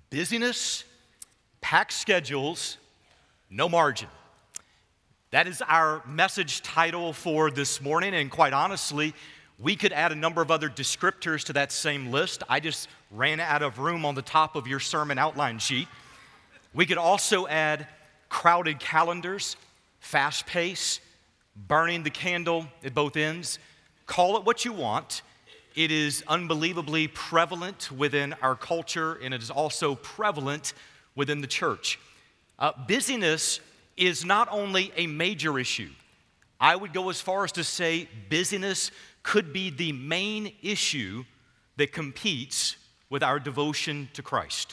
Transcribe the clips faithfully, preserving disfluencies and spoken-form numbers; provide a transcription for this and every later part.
Busyness, packed schedules, no margin. That is our message title for this morning, and quite honestly, we could add a number of other descriptors to that same list. I just ran out of room on the top of your sermon outline sheet. We could also add crowded calendars, fast pace, burning the candle at both ends. Call it what you want. It is unbelievably prevalent within our culture, and it is also prevalent within the church. Uh, busyness is not only a major issue. I would go as far as to say busyness could be the main issue that competes with our devotion to Christ.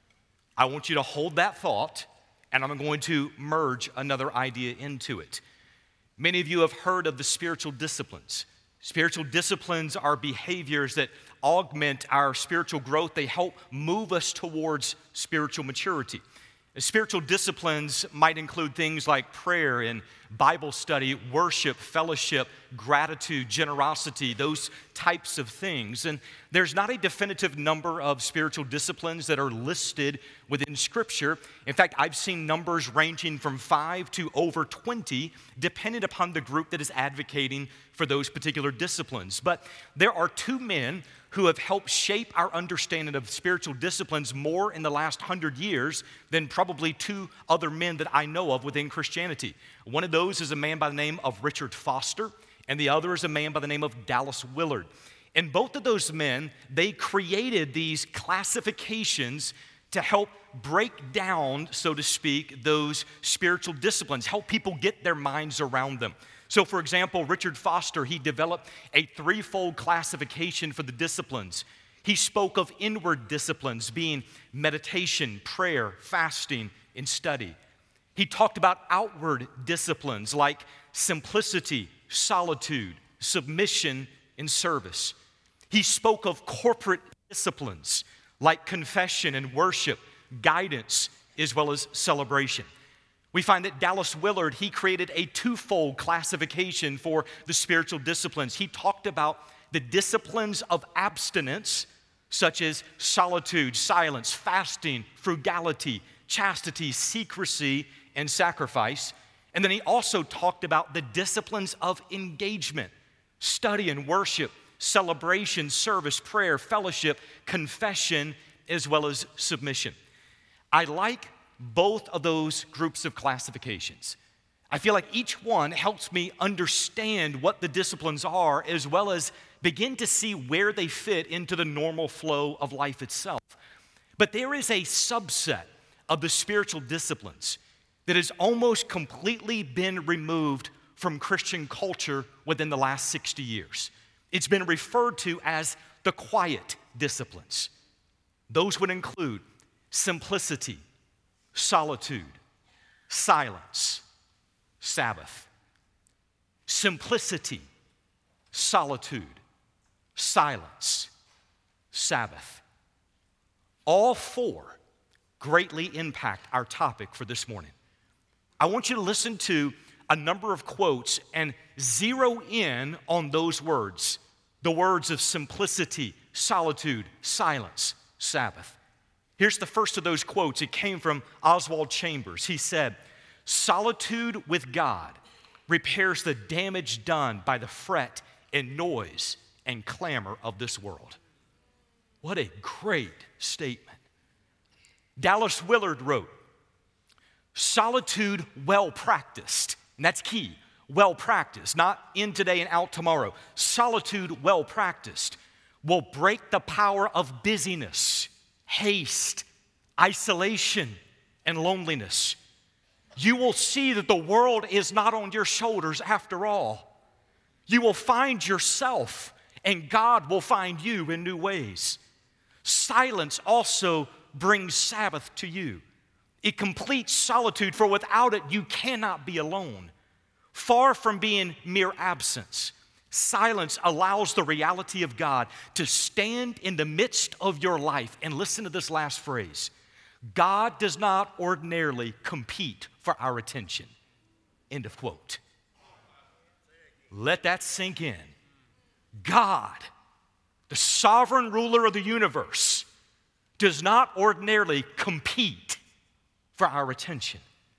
I want you to hold that thought, and I'm going to merge another idea into it. Many of you have heard of the spiritual disciplines. Spiritual disciplines are behaviors that augment our spiritual growth. They help move us towards spiritual maturity. Spiritual disciplines might include things like prayer and Bible study, worship, fellowship, gratitude, generosity, those types of things. And there's not a definitive number of spiritual disciplines that are listed within Scripture. In fact, I've seen numbers ranging from five to over twenty, depending upon the group that is advocating for those particular disciplines. But there are two men who have helped shape our understanding of spiritual disciplines more in the last hundred years than probably two other men that I know of within Christianity. One of those is a man by the name of Richard Foster, and the other is a man by the name of Dallas Willard. And both of those men, they created these classifications to help break down, so to speak, those spiritual disciplines, help people get their minds around them. So, for example, Richard Foster, he developed a threefold classification for the disciplines. He spoke of inward disciplines being meditation, prayer, fasting, and study. He talked about outward disciplines like simplicity, solitude, submission, and service. He spoke of corporate disciplines like confession and worship, guidance, as well as celebration. We find that Dallas Willard, he created a twofold classification for the spiritual disciplines. He talked about the disciplines of abstinence, such as solitude, silence, fasting, frugality, chastity, secrecy, and sacrifice. And then he also talked about the disciplines of engagement, study and worship, celebration, service, prayer, fellowship, confession, as well as submission. I like both of those groups of classifications. I feel like each one helps me understand what the disciplines are, as well as begin to see where they fit into the normal flow of life itself. But there is a subset of the spiritual disciplines that has almost completely been removed from Christian culture within the last sixty years. It's been referred to as the quiet disciplines. Those would include simplicity, solitude, silence, Sabbath. Simplicity, solitude, silence, Sabbath. All four greatly impact our topic for this morning. I want you to listen to a number of quotes and zero in on those words, the words of simplicity, solitude, silence, Sabbath. Here's the first of those quotes. It came from Oswald Chambers. He said, "Solitude with God repairs the damage done by the fret and noise and clamor of this world." What a great statement. Dallas Willard wrote, "Solitude well practiced," and that's key, well practiced, not in today and out tomorrow. Solitude well practiced will break the power of busyness, haste, isolation, and loneliness. You will see that the world is not on your shoulders after all. You will find yourself, and God will find you in new ways. Silence also brings Sabbath to you. It completes solitude, for without it, you cannot be alone. Far from being mere absence, silence allows the reality of God to stand in the midst of your life. And listen to this last phrase. God does not ordinarily compete for our attention. End of quote. Let that sink in. God, the sovereign ruler of the universe, does not ordinarily compete for our attention.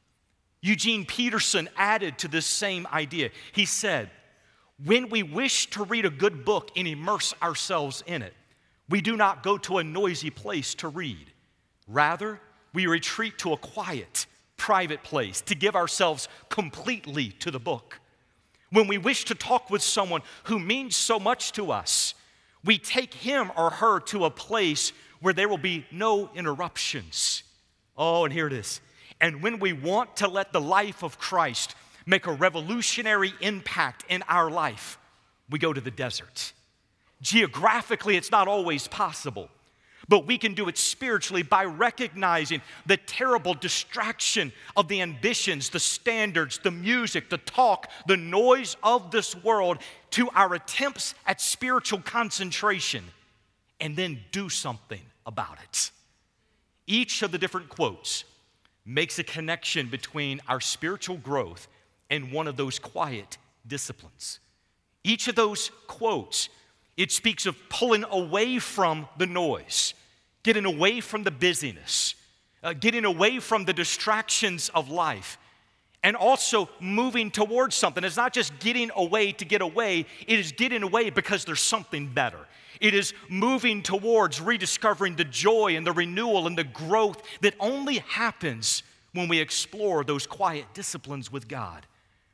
Eugene Peterson added to this same idea. He said, when we wish to read a good book and immerse ourselves in it, we do not go to a noisy place to read. Rather, we retreat to a quiet, private place to give ourselves completely to the book. When we wish to talk with someone who means so much to us, we take him or her to a place where there will be no interruptions. Oh, and here it is. And when we want to let the life of Christ make a revolutionary impact in our life, we go to the desert. Geographically, it's not always possible, but we can do it spiritually by recognizing the terrible distraction of the ambitions, the standards, the music, the talk, the noise of this world to our attempts at spiritual concentration, and then do something about it. Each of the different quotes makes a connection between our spiritual growth and one of those quiet disciplines. Each of those quotes, it speaks of pulling away from the noise, getting away from the busyness, uh, getting away from the distractions of life, and also moving towards something. It's not just getting away to get away, it is getting away because there's something better. It is moving towards rediscovering the joy and the renewal and the growth that only happens when we explore those quiet disciplines with God.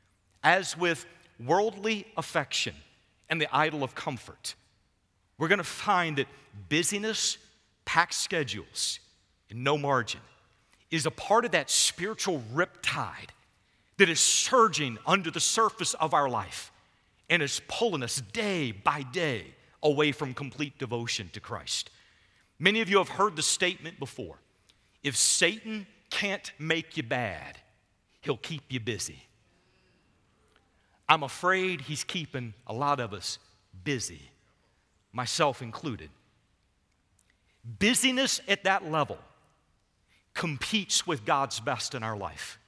As with worldly affection and the idol of comfort, we're going to find that busyness, packed schedules, and no margin is a part of that spiritual riptide that is surging under the surface of our life and is pulling us day by day away from complete devotion to Christ. Many of you have heard the statement before. If Satan can't make you bad, he'll keep you busy. I'm afraid he's keeping a lot of us busy, myself included. Busyness at that level competes with God's best in our life.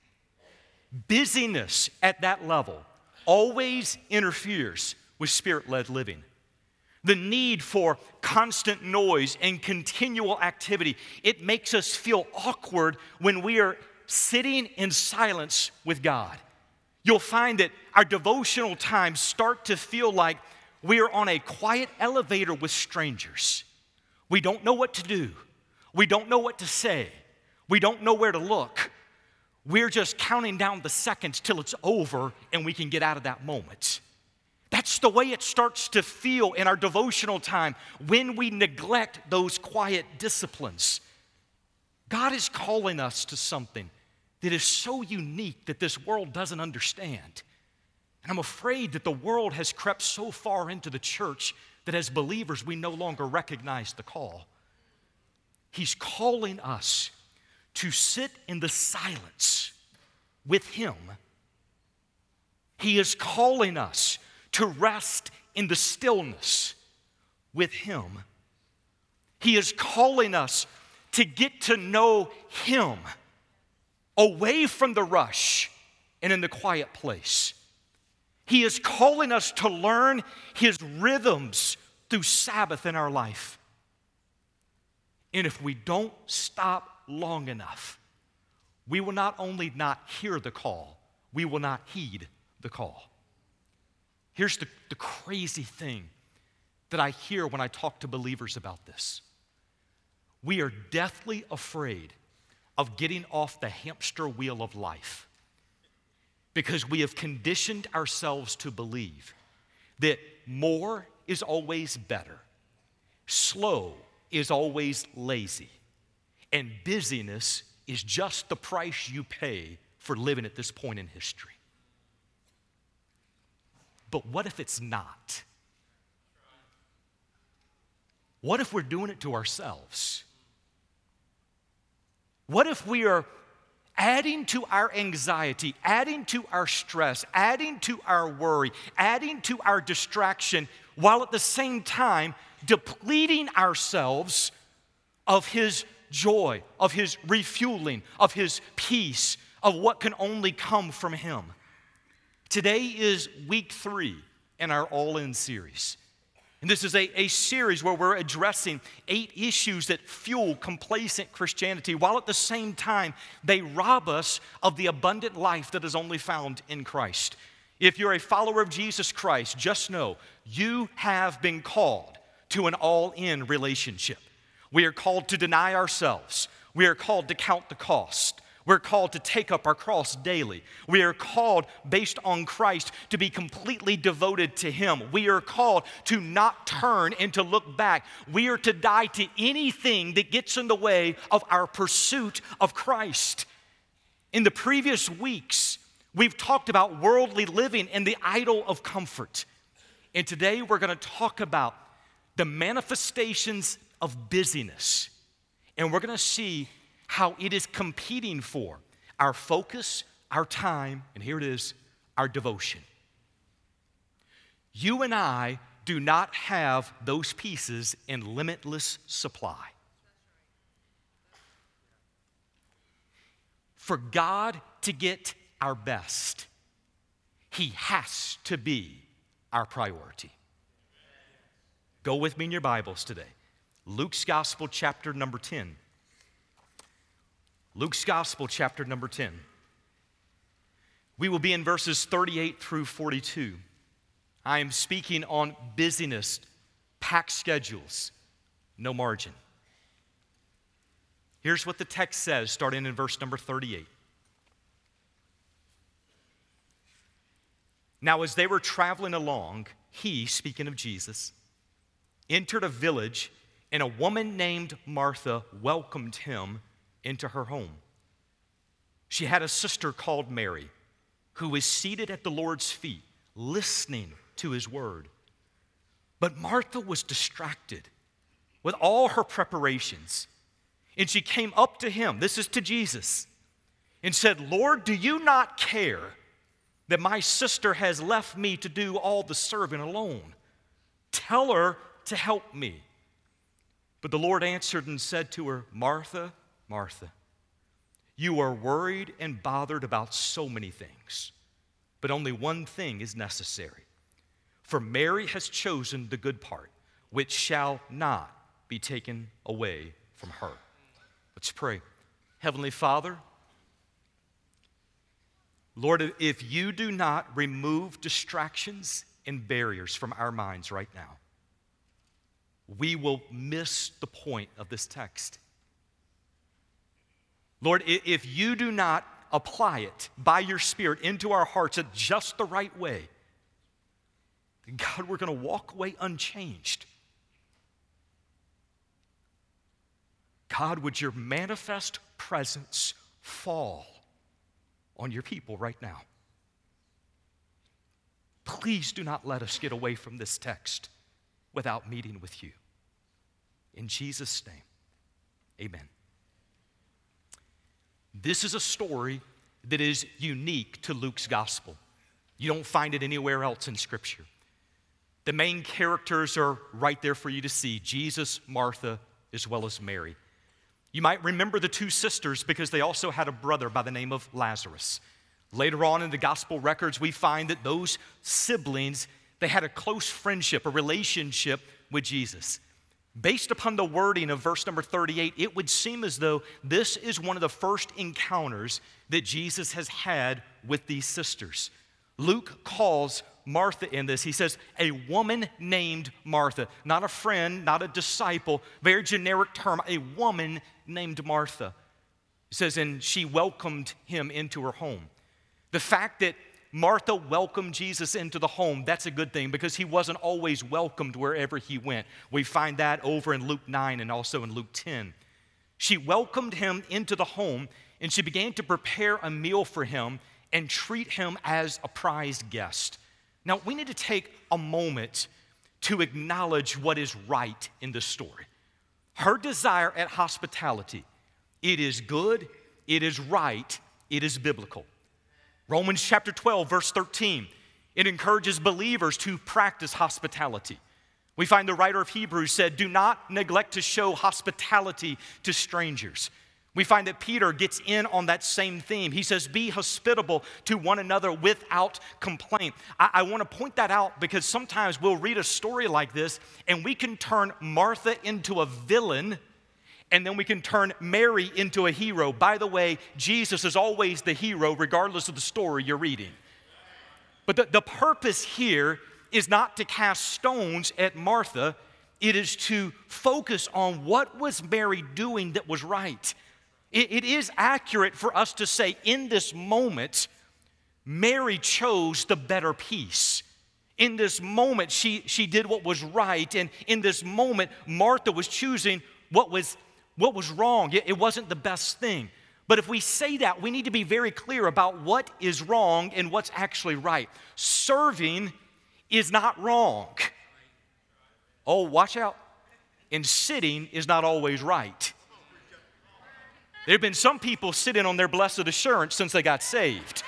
Busyness at that level always interferes with spirit-led living. The need for constant noise and continual activity, it makes us feel awkward when we are sitting in silence with God. You'll find that our devotional times start to feel like we are on a quiet elevator with strangers. We don't know what to do. We don't know what to say. We don't know where to look. We're just counting down the seconds till it's over and we can get out of that moment. That's the way it starts to feel in our devotional time when we neglect those quiet disciplines. God is calling us to something that is so unique that this world doesn't understand. And I'm afraid that the world has crept so far into the church that as believers we no longer recognize the call. He's calling us to sit in the silence with Him. He is calling us to rest in the stillness with Him. He is calling us to get to know Him away from the rush and in the quiet place. He is calling us to learn His rhythms through Sabbath in our life. And if we don't stop long enough, we will not only not hear the call, we will not heed the call. Here's the, the crazy thing that I hear when I talk to believers about this. We are deathly afraid of getting off the hamster wheel of life because we have conditioned ourselves to believe that more is always better, slow is always lazy, and busyness is just the price you pay for living at this point in history. But what if it's not? What if we're doing it to ourselves? What if we are adding to our anxiety, adding to our stress, adding to our worry, adding to our distraction, while at the same time depleting ourselves of His joy, of His refueling, of His peace, of what can only come from Him? Today is week three in our All In series. And this is a, a series where we're addressing eight issues that fuel complacent Christianity, while at the same time, they rob us of the abundant life that is only found in Christ. If you're a follower of Jesus Christ, just know you have been called to an all-in relationship. We are called to deny ourselves. We are called to count the cost. We're called to take up our cross daily. We are called, based on Christ, to be completely devoted to Him. We are called to not turn and to look back. We are to die to anything that gets in the way of our pursuit of Christ. In the previous weeks, we've talked about worldly living and the idol of comfort. And today we're going to talk about the manifestations of busyness. And we're going to see how it is competing for our focus, our time, and here it is, our devotion. You and I do not have those pieces in limitless supply. For God to get our best, He has to be our priority. Go with me in your Bibles today. Luke's Gospel, chapter number ten. Luke's Gospel, chapter number ten. We will be in verses thirty-eight through forty-two. I am speaking on busyness, packed schedules, no margin. Here's what the text says, starting in verse number thirty-eight. Now, as they were traveling along, he, speaking of Jesus, entered a village, and a woman named Martha welcomed him into her home. She had a sister called Mary, who was seated at the Lord's feet, listening to His word. But Martha was distracted with all her preparations, and she came up to Him, this is to Jesus, and said, Lord, do you not care that my sister has left me to do all the serving alone? Tell her to help me. But the Lord answered and said to her, Martha, Martha, you are worried and bothered about so many things, but only one thing is necessary. For Mary has chosen the good part, which shall not be taken away from her. Let's pray. Heavenly Father, Lord, if you do not remove distractions and barriers from our minds right now, we will miss the point of this text. Lord, if you do not apply it by your Spirit into our hearts in just the right way, God, we're going to walk away unchanged. God, would your manifest presence fall on your people right now? Please do not let us get away from this text without meeting with you. In Jesus' name, amen. This is a story that is unique to Luke's gospel. You don't find it anywhere else in Scripture. The main characters are right there for you to see, Jesus, Martha, as well as Mary. You might remember the two sisters because they also had a brother by the name of Lazarus. Later on in the gospel records, we find that those siblings, they had a close friendship, a relationship with Jesus. Based upon the wording of verse number thirty-eight, it would seem as though this is one of the first encounters that Jesus has had with these sisters. Luke calls Martha in this. He says, a woman named Martha. Not a friend, not a disciple, very generic term, a woman named Martha. He says, and she welcomed him into her home. The fact that Martha welcomed Jesus into the home, that's a good thing because he wasn't always welcomed wherever he went. We find that over in Luke nine and also in Luke ten. She welcomed him into the home and she began to prepare a meal for him and treat him as a prized guest. Now, we need to take a moment to acknowledge what is right in this story. Her desire at hospitality, it is good, it is right, it is biblical. Romans chapter twelve, verse thirteen, it encourages believers to practice hospitality. We find the writer of Hebrews said, do not neglect to show hospitality to strangers. We find that Peter gets in on that same theme. He says, be hospitable to one another without complaint. I, I want to point that out because sometimes we'll read a story like this and we can turn Martha into a villain and then we can turn Mary into a hero. By the way, Jesus is always the hero regardless of the story you're reading. But the, the purpose here is not to cast stones at Martha. It is to focus on what was Mary doing that was right. It, it is accurate for us to say in this moment, Mary chose the better piece. In this moment, she, she did what was right. And in this moment, Martha was choosing what was, what was wrong. It, it wasn't the best thing. But if we say that, we need to be very clear about what is wrong and what's actually right. Serving is not wrong. Oh, watch out. And sitting is not always right. There have been some people sitting on their blessed assurance since they got saved.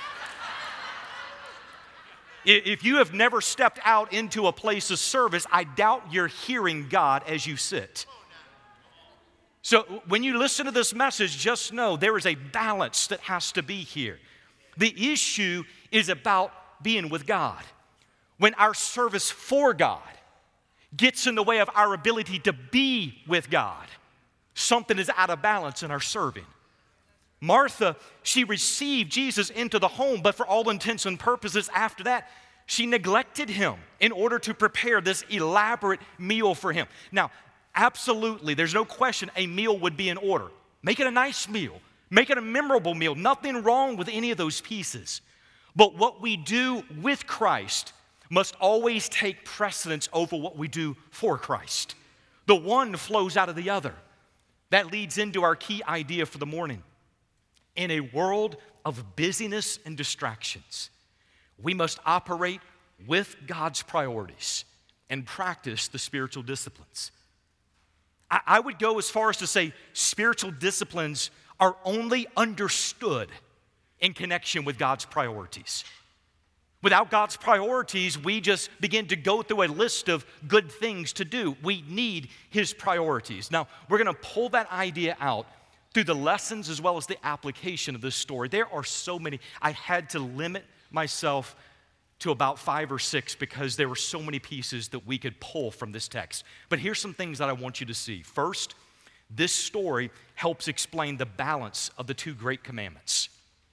If you have never stepped out into a place of service, I doubt you're hearing God as you sit. So when you listen to this message, just know there is a balance that has to be here. The issue is about being with God. When our service for God gets in the way of our ability to be with God, something is out of balance in our serving. Martha, she received Jesus into the home, but for all intents and purposes after that, she neglected him in order to prepare this elaborate meal for him. Now, absolutely, there's no question a meal would be in order. Make it a nice meal. Make it a memorable meal. Nothing wrong with any of those pieces. But what we do with Christ must always take precedence over what we do for Christ. The one flows out of the other. That leads into our key idea for the morning. In a world of busyness and distractions, we must operate with God's priorities and practice the spiritual disciplines. I, I would go as far as to say spiritual disciplines are only understood in connection with God's priorities. Without God's priorities, we just begin to go through a list of good things to do. We need His priorities. Now, we're going to pull that idea out through the lessons as well as the application of this story. There are so many. I had to limit myself to about five or six because there were so many pieces that we could pull from this text. But here's some things that I want you to see. First, this story helps explain the balance of the two great commandments.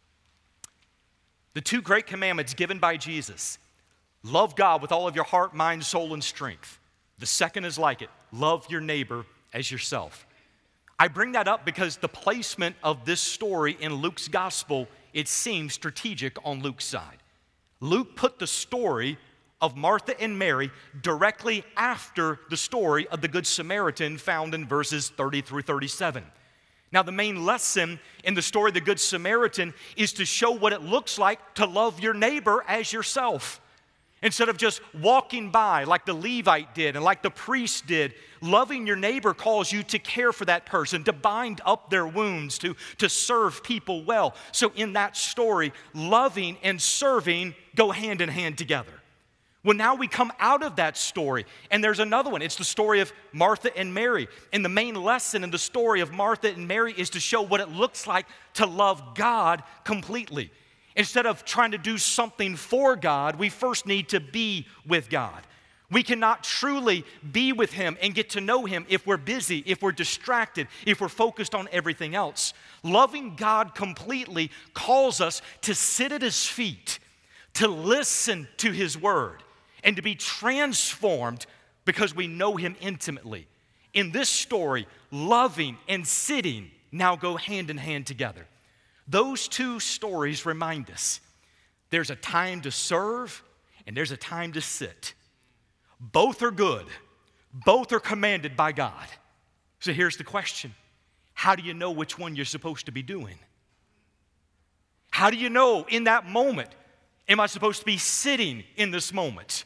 The two great commandments given by Jesus: love God with all of your heart, mind, soul, and strength. The second is like it: love your neighbor as yourself. I bring that up because the placement of this story in Luke's gospel, it seems strategic on Luke's side. Luke put the story of Martha and Mary directly after the story of the Good Samaritan found in verses thirty through thirty-seven. Now, the main lesson in the story of the Good Samaritan is to show what it looks like to love your neighbor as yourself. Instead of just walking by like the Levite did and like the priest did, loving your neighbor calls you to care for that person, to bind up their wounds, to, to serve people well. So in that story, loving and serving go hand in hand together. Well, now we come out of that story, and there's another one. It's the story of Martha and Mary. And the main lesson in the story of Martha and Mary is to show what it looks like to love God completely. Instead of trying to do something for God, we first need to be with God. We cannot truly be with Him and get to know Him if we're busy, if we're distracted, if we're focused on everything else. Loving God completely calls us to sit at His feet, to listen to His word, and to be transformed because we know Him intimately. In this story, loving and sitting now go hand in hand together. Those two stories remind us there's a time to serve and there's a time to sit. Both are good. Both are commanded by God. So here's the question: how do you know which one you're supposed to be doing? How do you know in that moment, am I supposed to be sitting in this moment?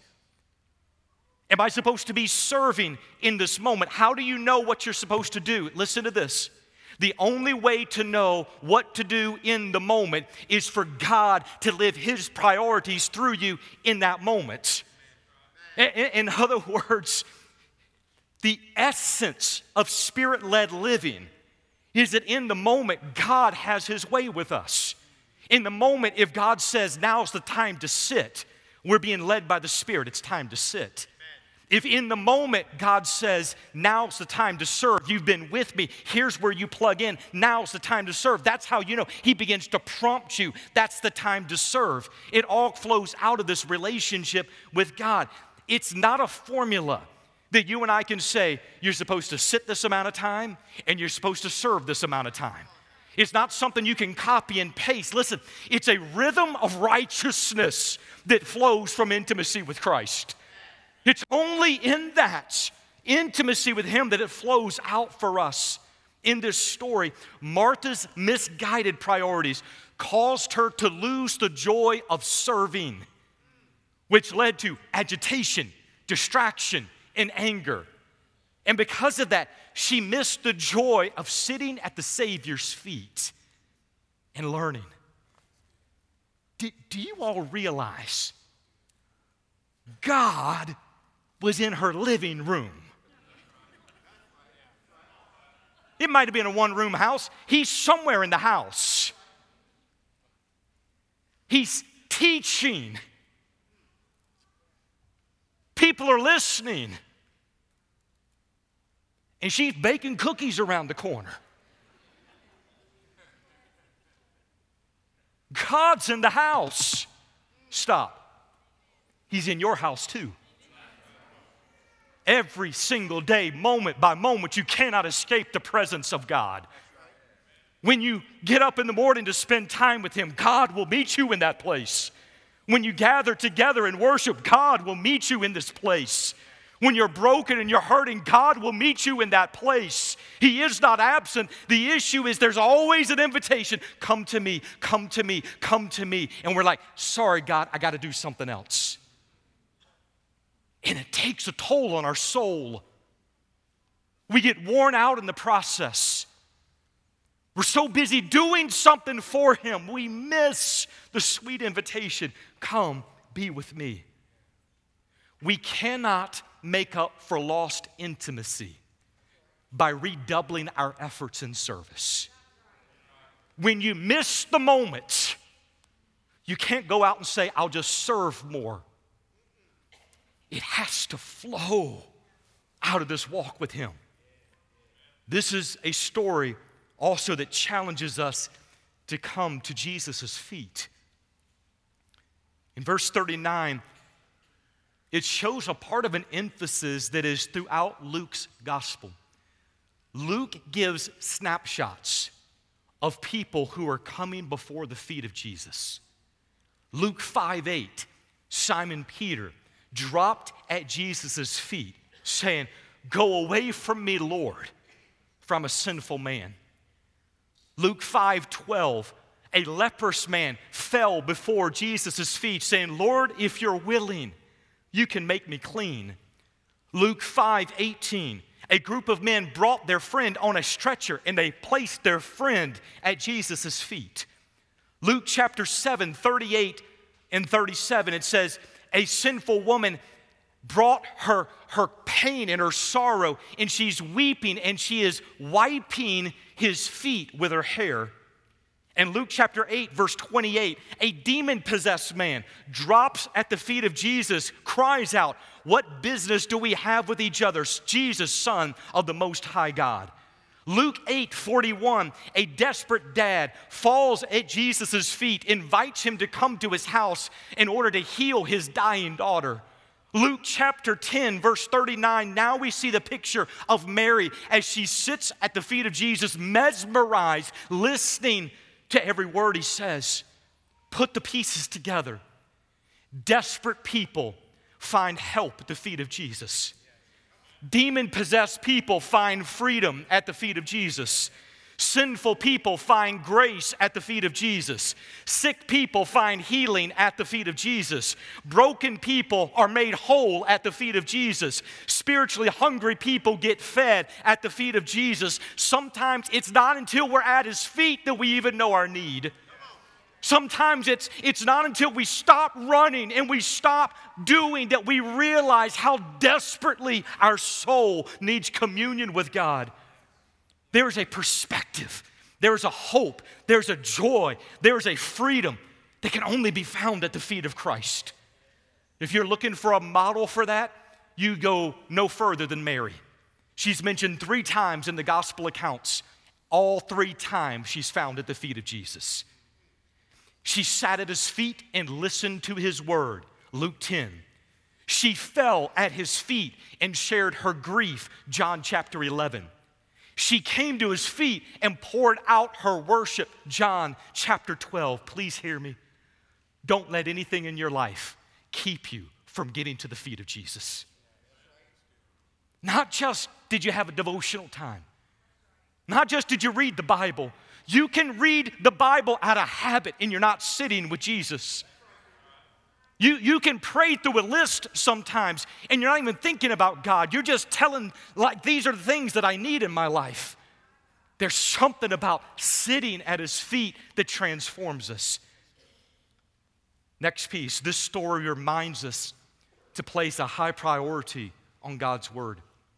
Am I supposed to be serving in this moment? How do you know what you're supposed to do? Listen to this. The only way to know what to do in the moment is for God to live His priorities through you in that moment. In other words, the essence of Spirit-led living is that in the moment, God has his way with us. In the moment, if God says, now's the time to sit, we're being led by the Spirit, it's time to sit. If in the moment God says, now's the time to serve, you've been with me, here's where you plug in, now's the time to serve. That's how you know he begins to prompt you. That's the time to serve. It all flows out of this relationship with God. It's not a formula that you and I can say, you're supposed to sit this amount of time and you're supposed to serve this amount of time. It's not something you can copy and paste. Listen, it's a rhythm of righteousness that flows from intimacy with Christ. It's only in that intimacy with him that it flows out for us. In this story, Martha's misguided priorities caused her to lose the joy of serving, which led to agitation, distraction, and anger. And because of that, she missed the joy of sitting at the Savior's feet and learning. Do, do you all realize God was in her living room? It might have been a one-room house. He's somewhere in the house. He's teaching. People are listening. And she's baking cookies around the corner. God's in the house. Stop. He's in your house too. Every single day, moment by moment, you cannot escape the presence of God. When you get up in the morning to spend time with him, God will meet you in that place. When you gather together and worship, God will meet you in this place. When you're broken and you're hurting, God will meet you in that place. He is not absent. The issue is there's always an invitation. Come to me, come to me, come to me. And we're like, sorry, God, I got to do something else. And it takes a toll on our soul. We get worn out in the process. We're so busy doing something for him, we miss the sweet invitation, come be with me. We cannot make up for lost intimacy by redoubling our efforts in service. When you miss the moment, you can't go out and say, I'll just serve more. It has to flow out of this walk with him. This is a story also that challenges us to come to Jesus' feet. In verse thirty-nine, it shows a part of an emphasis that is throughout Luke's gospel. Luke gives snapshots of people who are coming before the feet of Jesus. Luke five eight, Simon Peter dropped at Jesus' feet, saying, "Go away from me, Lord, for I'm a sinful man." Luke five twelve, a leprous man fell before Jesus' feet, saying, "Lord, if you're willing, you can make me clean." Luke five eighteen, a group of men brought their friend on a stretcher and they placed their friend at Jesus' feet. Luke chapter seven, thirty-eight and thirty-seven, it says, a sinful woman brought her, her pain and her sorrow, and she's weeping and she is wiping his feet with her hair. And Luke chapter eight, verse twenty-eight, a demon-possessed man drops at the feet of Jesus, cries out, "What business do we have with each other, Jesus, Son of the Most High God?" Luke eight forty-one, a desperate dad falls at Jesus' feet, invites him to come to his house in order to heal his dying daughter. Luke chapter ten, verse thirty-nine, now we see the picture of Mary as she sits at the feet of Jesus, mesmerized, listening to every word he says. Put the pieces together. Desperate people find help at the feet of Jesus. Demon-possessed people find freedom at the feet of Jesus. Sinful people find grace at the feet of Jesus. Sick people find healing at the feet of Jesus. Broken people are made whole at the feet of Jesus. Spiritually hungry people get fed at the feet of Jesus. Sometimes it's not until we're at his feet that we even know our need. Sometimes it's, it's not until we stop running and we stop doing that we realize how desperately our soul needs communion with God. There's a perspective. There's a hope. There's a joy. There's a freedom that can only be found at the feet of Christ. If you're looking for a model for that, you go no further than Mary. She's mentioned three times in the gospel accounts. All three times she's found at the feet of Jesus. She sat at his feet and listened to his word, Luke ten. She fell at his feet and shared her grief, John chapter eleven. She came to his feet and poured out her worship, John chapter twelve. Please hear me. Don't let anything in your life keep you from getting to the feet of Jesus. Not just did you have a devotional time. Not just did you read the Bible. You can read the Bible out of habit and you're not sitting with Jesus. You, you can pray through a list sometimes and you're not even thinking about God. You're just telling, like, these are the things that I need in my life. There's something about sitting at his feet that transforms us. Next piece, this story reminds us to place a high priority on God's word.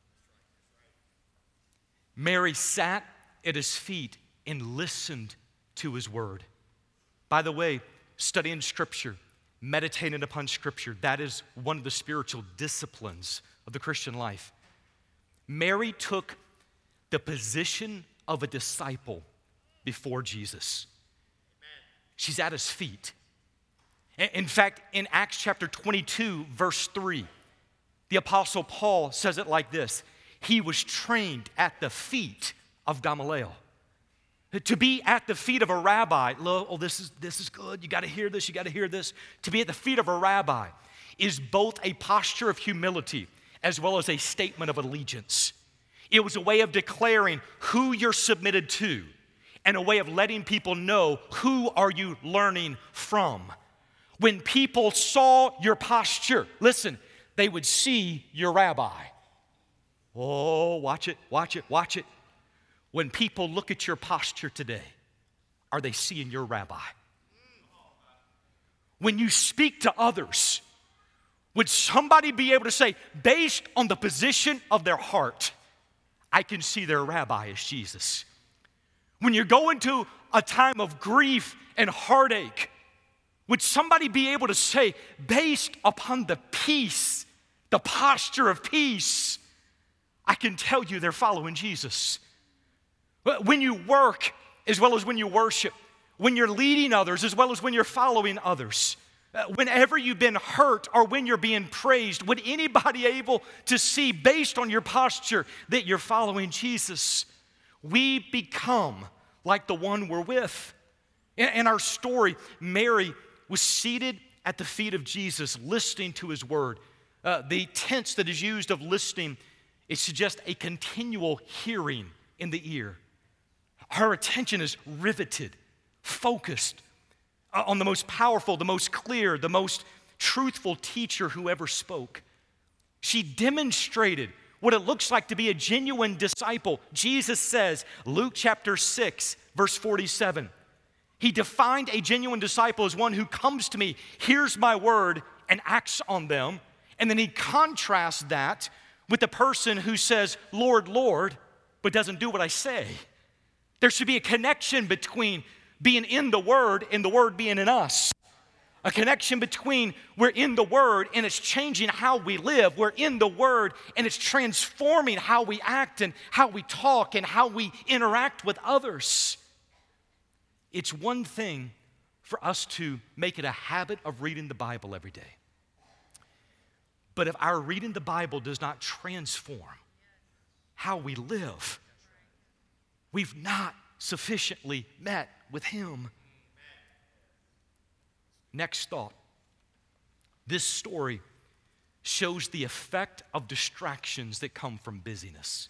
Mary sat at his feet and listened to his word. By the way, studying Scripture, meditating upon Scripture, that is one of the spiritual disciplines of the Christian life. Mary took the position of a disciple before Jesus. She's at his feet. In fact, in Acts chapter twenty-two, verse three, the Apostle Paul says it like this: he was trained at the feet of Gamaliel. To be at the feet of a rabbi, oh, this is, this is good, you gotta hear this, you gotta hear this. To be at the feet of a rabbi is both a posture of humility as well as a statement of allegiance. It was a way of declaring who you're submitted to and a way of letting people know who are you learning from. When people saw your posture, listen, they would see your rabbi. Oh, watch it, watch it, watch it. When people look at your posture today, are they seeing your rabbi? When you speak to others, would somebody be able to say, based on the position of their heart, I can see their rabbi as Jesus? When you're going to a time of grief and heartache, would somebody be able to say, based upon the peace, the posture of peace, I can tell you they're following Jesus? When you work as well as when you worship, when you're leading others as well as when you're following others, whenever you've been hurt or when you're being praised, would anybody able to see based on your posture that you're following Jesus? We become like the one we're with. In our story, Mary was seated at the feet of Jesus, listening to his word. Uh, the tense that is used of listening, it suggests a continual hearing in the ear. Her attention is riveted, focused on the most powerful, the most clear, the most truthful teacher who ever spoke. She demonstrated what it looks like to be a genuine disciple. Jesus says, Luke chapter six, verse forty-seven, he defined a genuine disciple as one who comes to me, hears my word, and acts on them. And then he contrasts that with the person who says, Lord, Lord, but doesn't do what I say. There should be a connection between being in the Word and the Word being in us. A connection between we're in the Word and it's changing how we live. We're in the Word and it's transforming how we act and how we talk and how we interact with others. It's one thing for us to make it a habit of reading the Bible every day. But if our reading the Bible does not transform how we live, we've not sufficiently met with him. Next thought. This story shows the effect of distractions that come from busyness.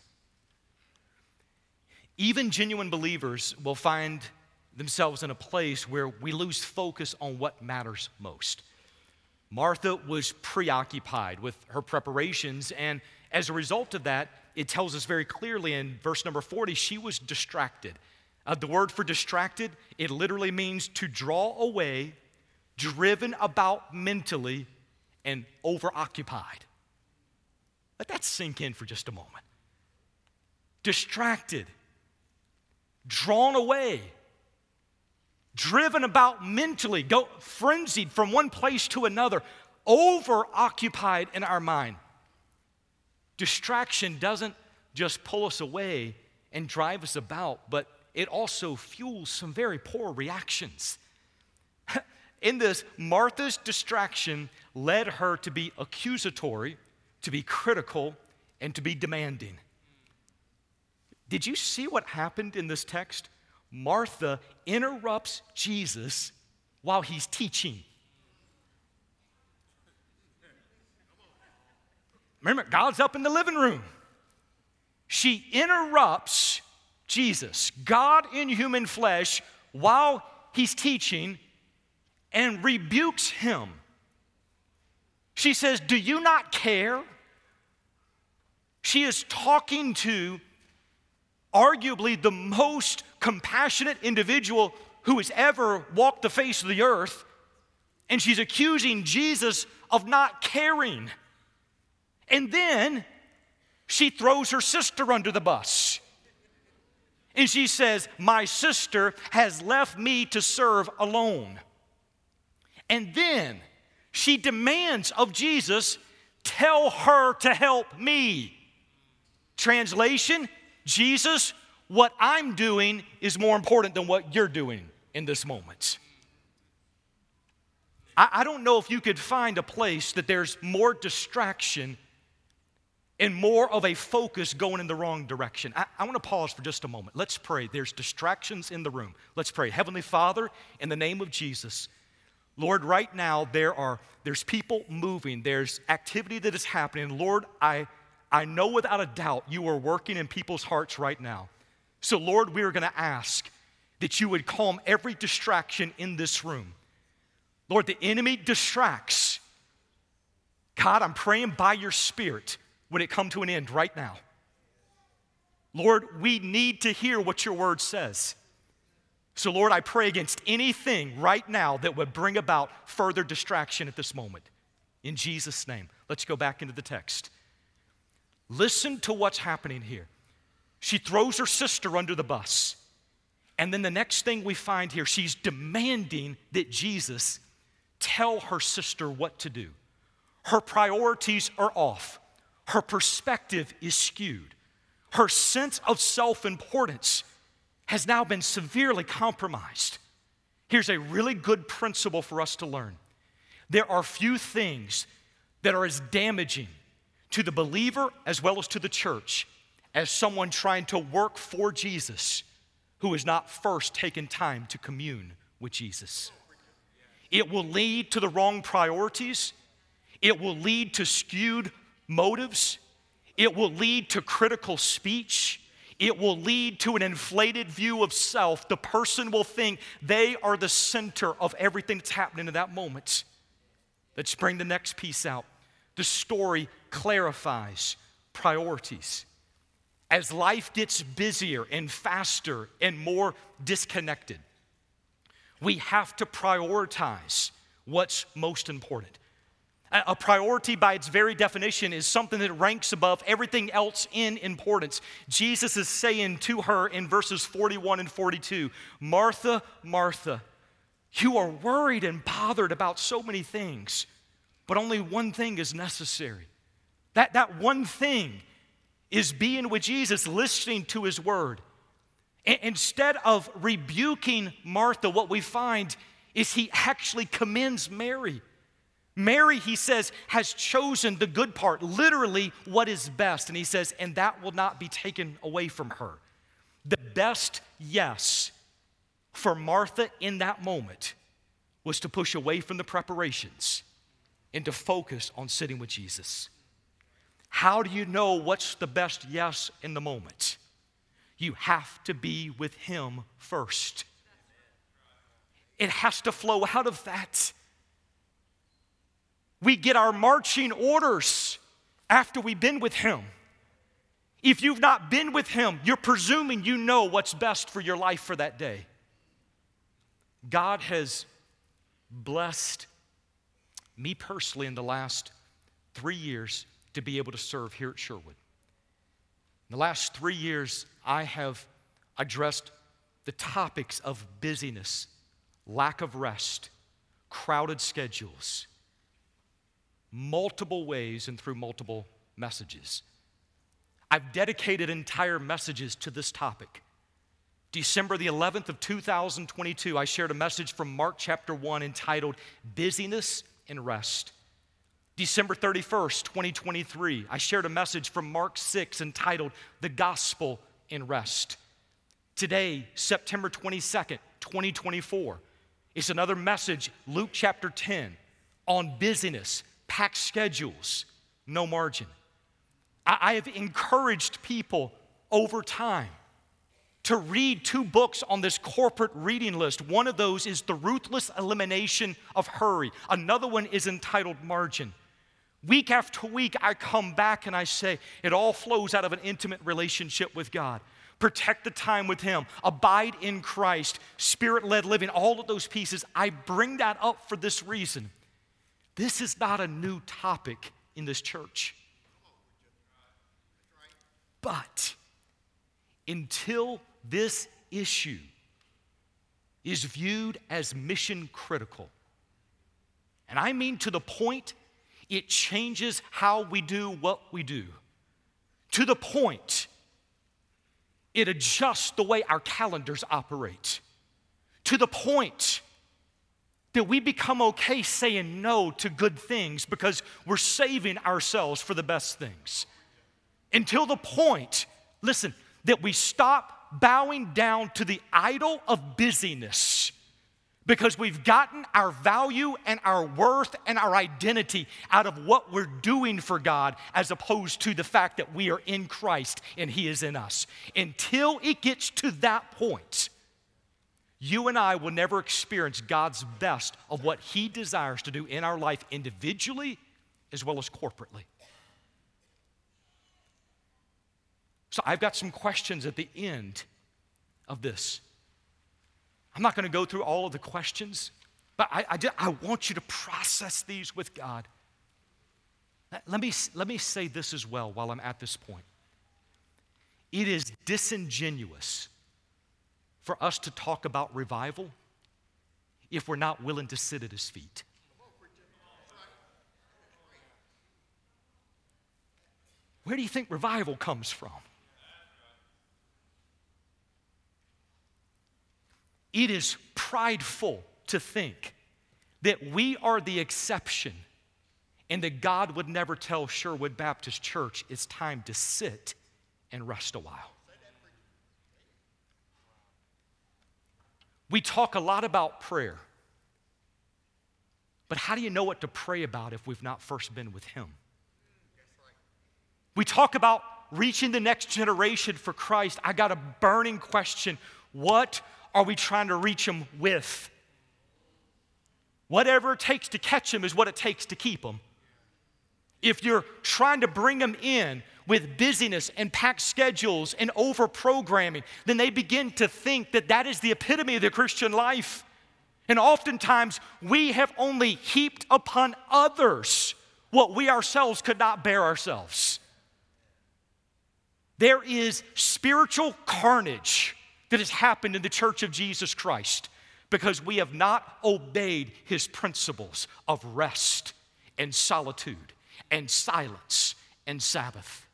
Even genuine believers will find themselves in a place where we lose focus on what matters most. Martha was preoccupied with her preparations, and as a result of that, it tells us very clearly in verse number forty, she was distracted. Uh, the word for distracted, it literally means to draw away, driven about mentally, and overoccupied. Let that sink in for just a moment. Distracted, drawn away, driven about mentally, go frenzied from one place to another, over-occupied in our mind. Distraction doesn't just pull us away and drive us about, but it also fuels some very poor reactions. In this, Martha's distraction led her to be accusatory, to be critical, and to be demanding. Did you see what happened in this text? Martha interrupts Jesus while he's teaching. Remember, God's up in the living room. She interrupts Jesus, God in human flesh, while he's teaching, and rebukes him. She says, "Do you not care?" She is talking to arguably the most compassionate individual who has ever walked the face of the earth, and she's accusing Jesus of not caring. And then she throws her sister under the bus. And she says, "My sister has left me to serve alone." And then she demands of Jesus, "Tell her to help me." Translation, Jesus, what I'm doing is more important than what you're doing in this moment. I, I don't know if you could find a place that there's more distraction and more of a focus going in the wrong direction. I, I want to pause for just a moment. Let's pray. There's distractions in the room. Let's pray. Heavenly Father, in the name of Jesus, Lord, right now there are there's people moving. There's activity that is happening. Lord, I, I know without a doubt you are working in people's hearts right now. So, Lord, we are going to ask that you would calm every distraction in this room. Lord, the enemy distracts. God, I'm praying by your Spirit, would it come to an end right now? Lord, we need to hear what your word says. So, Lord, I pray against anything right now that would bring about further distraction at this moment. In Jesus' name. Let's go back into the text. Listen to what's happening here. She throws her sister under the bus. And then the next thing we find here, she's demanding that Jesus tell her sister what to do. Her priorities are off. Her perspective is skewed. Her sense of self-importance has now been severely compromised. Here's a really good principle for us to learn. There are few things that are as damaging to the believer as well as to the church as someone trying to work for Jesus who has not first taken time to commune with Jesus. It will lead to the wrong priorities. It will lead to skewed motives. It will lead to critical speech. It will lead to an inflated view of self. The person will think they are the center of everything that's happening in that moment. Let's bring the next piece out. The story clarifies priorities. As life gets busier and faster and more disconnected, we have to prioritize what's most important. A priority, by its very definition, is something that ranks above everything else in importance. Jesus is saying to her in verses forty-one and forty-two, "Martha, Martha, you are worried and bothered about so many things, but only one thing is necessary." That, that one thing is being with Jesus, listening to his word. I- instead of rebuking Martha, what we find is he actually commends Mary. Mary, he says, has chosen the good part, literally what is best. And he says, and that will not be taken away from her. The best yes for Martha in that moment was to push away from the preparations and to focus on sitting with Jesus. How do you know what's the best yes in the moment? You have to be with him first. It has to flow out of that. We get our marching orders after we've been with him. If you've not been with him, you're presuming you know what's best for your life for that day. God has blessed me personally in the last three years to be able to serve here at Sherwood. In the last three years, I have addressed the topics of busyness, lack of rest, crowded schedules, multiple ways and through multiple messages. I've dedicated entire messages to this topic. December the eleventh of two thousand twenty-two, I shared a message from Mark chapter one entitled Busyness and Rest. December thirty-first, twenty twenty-three, I shared a message from Mark six entitled The Gospel in Rest. Today, September twenty-second, twenty twenty-four, is another message, Luke chapter ten, on busyness, packed schedules, no margin. I, I have encouraged people over time to read two books on this corporate reading list. One of those is The Ruthless Elimination of Hurry. Another one is entitled Margin. Week after week, I come back and I say, it all flows out of an intimate relationship with God. Protect the time with Him. Abide in Christ. Spirit-led living. All of those pieces. I bring that up for this reason. This is not a new topic in this church. But until this issue is viewed as mission critical, and I mean to the point it changes how we do what we do, to the point it adjusts the way our calendars operate, to the point that we become okay saying no to good things because we're saving ourselves for the best things. Until the point, listen, that we stop bowing down to the idol of busyness because we've gotten our value and our worth and our identity out of what we're doing for God as opposed to the fact that we are in Christ and He is in us. Until it gets to that point, you and I will never experience God's best of what He desires to do in our life individually as well as corporately. So I've got some questions at the end of this. I'm not going to go through all of the questions, but I, I, I want you to process these with God. Let me, let me say this as well while I'm at this point. It is disingenuous for us to talk about revival if we're not willing to sit at His feet. Where do you think revival comes from? It is prideful to think that we are the exception and that God would never tell Sherwood Baptist Church it's time to sit and rest a while. We talk a lot about prayer, but how do you know what to pray about if we've not first been with Him? We talk about reaching the next generation for Christ. I got a burning question. What are we trying to reach them with? Whatever it takes to catch them is what it takes to keep them. If you're trying to bring them in with busyness and packed schedules and over-programming, then they begin to think that that is the epitome of the Christian life. And oftentimes, we have only heaped upon others what we ourselves could not bear ourselves. There is spiritual carnage that has happened in the church of Jesus Christ because we have not obeyed His principles of rest and solitude and silence and Sabbath.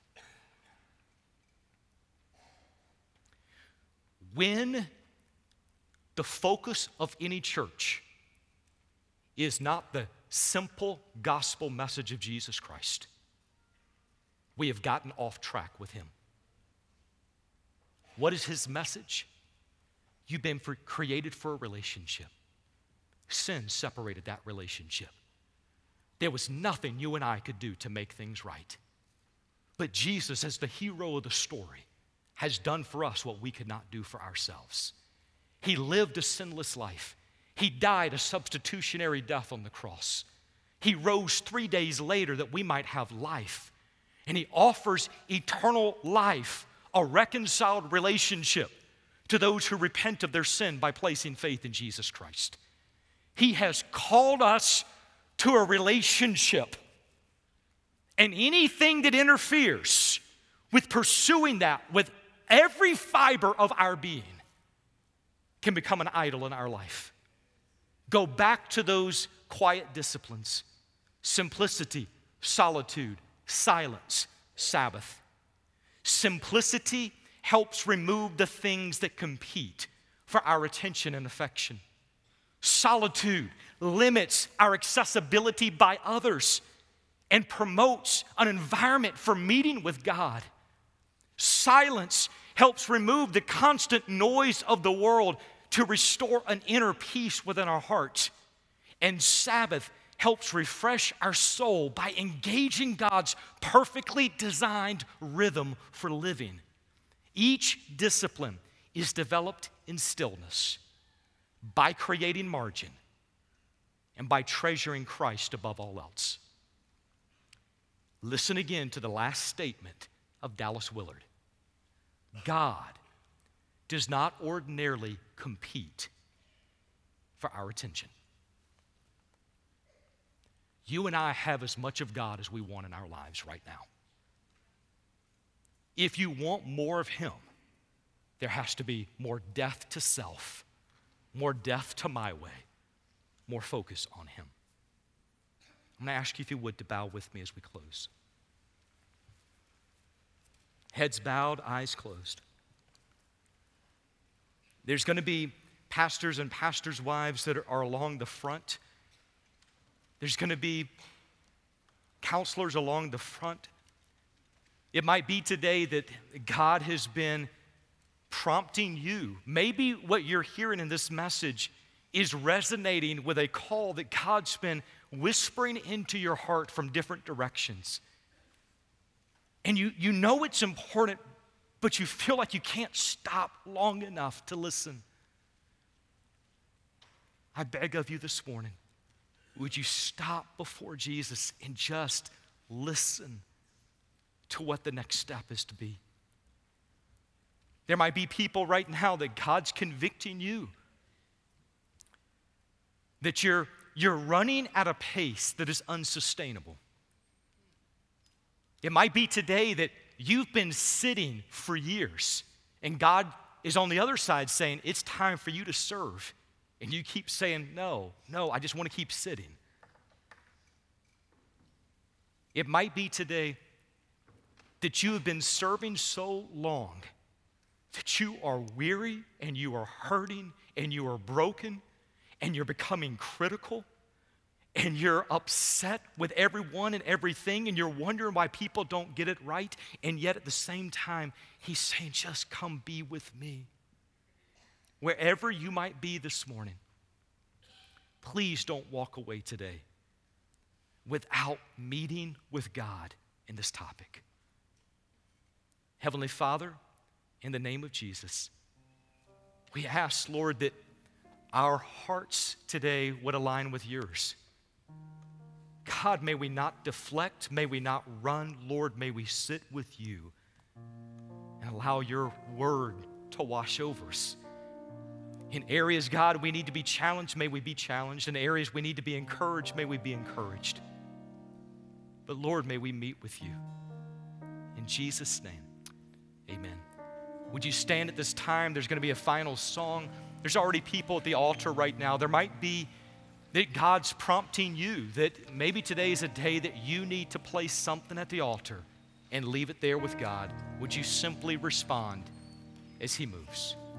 When the focus of any church is not the simple gospel message of Jesus Christ, we have gotten off track with Him. What is His message? You've been for, created for a relationship. Sin separated that relationship. There was nothing you and I could do to make things right. But Jesus, as the hero of the story, has done for us what we could not do for ourselves. He lived a sinless life. He died a substitutionary death on the cross. He rose three days later that we might have life. And He offers eternal life, a reconciled relationship to those who repent of their sin by placing faith in Jesus Christ. He has called us to a relationship. And anything that interferes with pursuing that with every fiber of our being can become an idol in our life. Go back to those quiet disciplines: simplicity, solitude, silence, Sabbath. Simplicity helps remove the things that compete for our attention and affection. Solitude limits our accessibility by others and promotes an environment for meeting with God. Silence helps remove the constant noise of the world to restore an inner peace within our hearts. And Sabbath helps refresh our soul by engaging God's perfectly designed rhythm for living. Each discipline is developed in stillness, by creating margin, and by treasuring Christ above all else. Listen again to the last statement of Dallas Willard. God does not ordinarily compete for our attention. You and I have as much of God as we want in our lives right now. If you want more of Him, there has to be more death to self, more death to my way, more focus on Him. I'm going to ask you, if you would, to bow with me as we close. Heads bowed, eyes closed. There's going to be pastors and pastors' wives that are, are along the front. There's going to be counselors along the front. It might be today that God has been prompting you. Maybe what you're hearing in this message is resonating with a call that God's been whispering into your heart from different directions. And you, you know it's important, but you feel like you can't stop long enough to listen. I beg of you this morning, would you stop before Jesus and just listen to what the next step is to be? There might be people right now that God's convicting you, that you're, you're running at a pace that is unsustainable. It might be today that you've been sitting for years, and God is on the other side saying, it's time for you to serve. And you keep saying, no, no, I just want to keep sitting. It might be today that you have been serving so long that you are weary and you are hurting and you are broken and you're becoming critical and you're upset with everyone and everything and you're wondering why people don't get it right. And yet at the same time, He's saying, just come be with me. Wherever you might be this morning, please don't walk away today without meeting with God in this topic. Heavenly Father, in the name of Jesus, we ask, Lord, that our hearts today would align with yours. God, may we not deflect, may we not run. Lord, may we sit with you and allow your word to wash over us. In areas, God, we need to be challenged, may we be challenged. In areas we need to be encouraged, may we be encouraged. But Lord, may we meet with you. In Jesus' name, amen. Would you stand at this time? There's going to be a final song. There's already people at the altar right now. There might be that God's prompting you, that maybe today is a day that you need to place something at the altar and leave it there with God. Would you simply respond as He moves?